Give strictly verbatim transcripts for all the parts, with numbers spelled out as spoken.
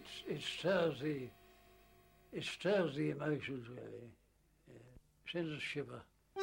it it stirs the it stirs the emotions really. Yeah. Sends a shiver.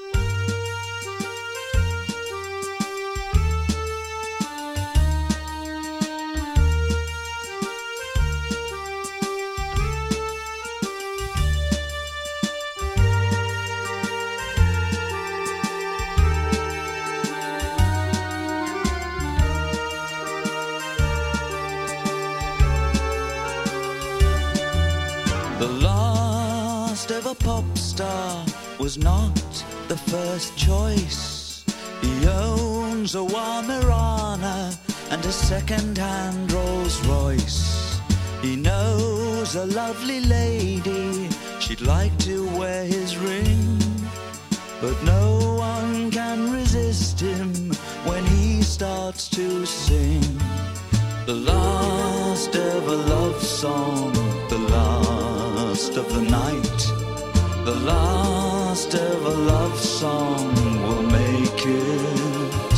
The last ever pop star was not the first choice. He owns a Wamirana and a second-hand Rolls Royce. He knows a lovely lady, she'd like to wear his ring. But no one can resist him when he starts to sing. The last ever love song, the last of the night. The last ever love song will make it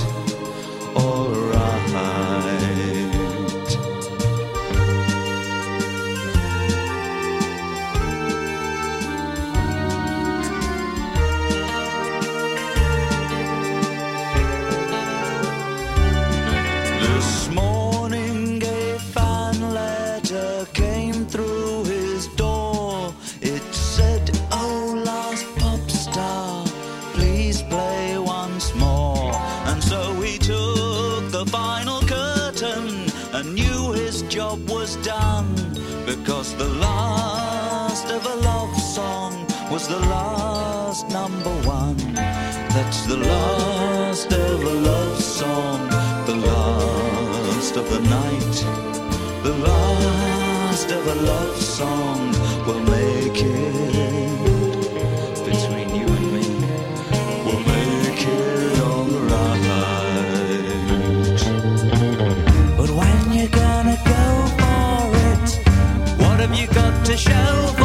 alright. This morning a fan letter came through his door. It said, "Oh, last pop star, please play once more." And so he took the final curtain and knew his job was done, because the last of a love song was the last number one. That's the last of a love song, the last of the night. The last of a love song will make it between you and me. We'll make it alright. But when you're gonna go for it, what have you got to show for